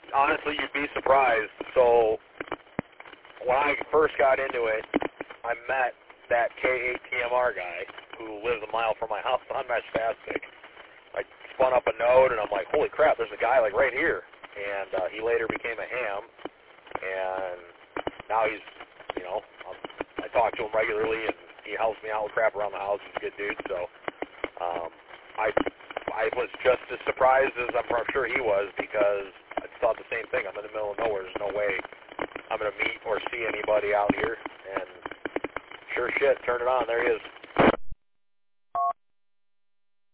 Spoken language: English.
honestly, you'd be surprised. So when I first got into it, I met that K8TMR guy who lives a mile from my house on Meshtastic. I spun up a node, and I'm like, holy crap, there's a guy like right here. And he later became a ham, and now he's, you know, I talk to him regularly, and he helps me out with crap around the house. He's a good dude, so I was just as surprised as I'm sure he was, because I thought the same thing. I'm in the middle of nowhere. There's no way I'm going to meet or see anybody out here, and sure shit, turn it on. There he is.